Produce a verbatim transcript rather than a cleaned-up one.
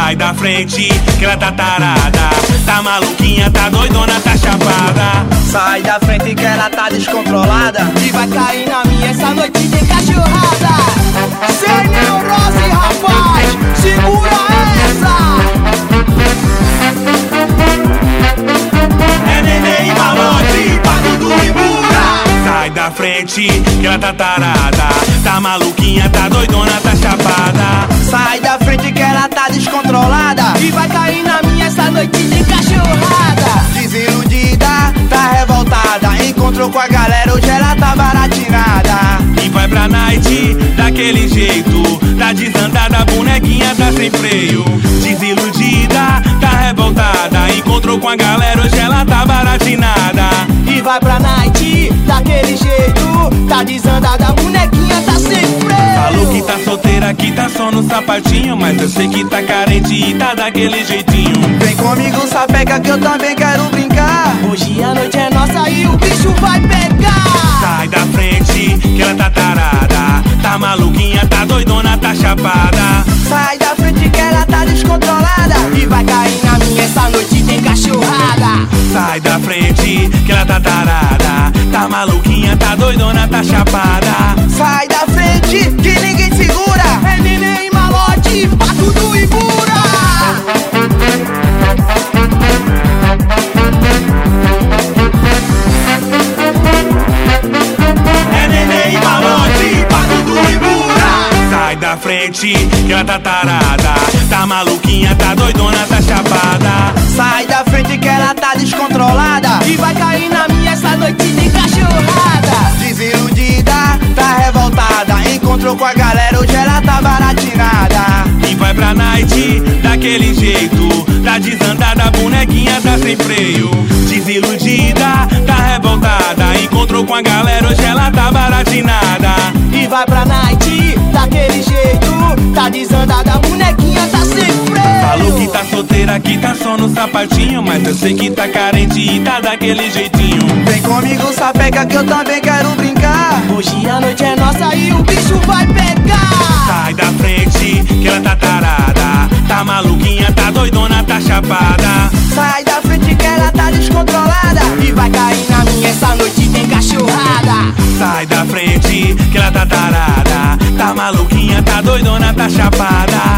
Sai da frente, que ela tá tarada. Tá maluquinha, tá doidona, tá chapada. Sai da frente que ela tá descontrolada e vai cair na minha, essa noite tem cachorrada. Sem neurose, rapaz, segura essa. É neném e malote, pago do Ibura. Sai da frente, que ela tá tarada. Tá maluquinha, tá doidona, tá chapada. Sai da frente que ela tá descontrolada e vai cair na minha, essa noite de cachorrada. Desiludida, tá revoltada, encontrou com a galera, hoje ela tá baratinada. E vai pra night, daquele jeito, tá desandada, bonequinha tá sem freio. Desiludida, tá revoltada, encontrou com a galera, hoje ela tá baratinada. E vai pra night, daquele jeito, tá desandada, bonequinha tá sem freio. Falou que tá solteira, que tá só no sapatinho, mas eu sei que tá carente e tá daquele jeitinho. Vem comigo, sapeca, que eu também quero brincar. Hoje a noite é nossa e o bicho vai pegar. Sai da frente, que ela tá tarada. Tá maluquinha, tá doidona, tá chapada. Sai da frente que ela tá descontrolada e vai cair na minha, essa noite tem cachorrada. Sai da frente, que ela tá tarada. Tá maluquinha, tá doidona, tá chapada. Sai da frente, que ninguém segura. É neném e malote, pago do Ibura. É neném e malote, pago do Ibura. Sai da frente, que ela tá tarada. Tá maluquinha, tá doidona, tá chapada. Sai da frente que ela tá descontrolada e vai cair na minha, essa noite de cachorrada. Desiludida, tá revoltada, encontrou com a galera, hoje ela tá baratinada. E vai pra night, daquele jeito, tá desandada, bonequinha tá sem freio. Desiludida, tá revoltada, encontrou com a galera, hoje ela tá baratinada. E vai pra night, daquele jeito, tá desandada, bonequinha tá sem freio. Falou que tá solteira, que tá só no sapatinho, mas eu sei que tá carente e tá daquele jeitinho. Vem comigo, sapeca, que eu também quero brincar. Hoje a noite é nossa e o bicho vai pegar. Sai da frente, que ela tá tarada. Tá maluquinha, tá doidona, tá chapada. Sai da frente que ela tá descontrolada e vai cair na minha, essa noite tem cachorrada. Sai da frente, que ela tá tarada. Tá maluquinha, tá doidona, tá chapada.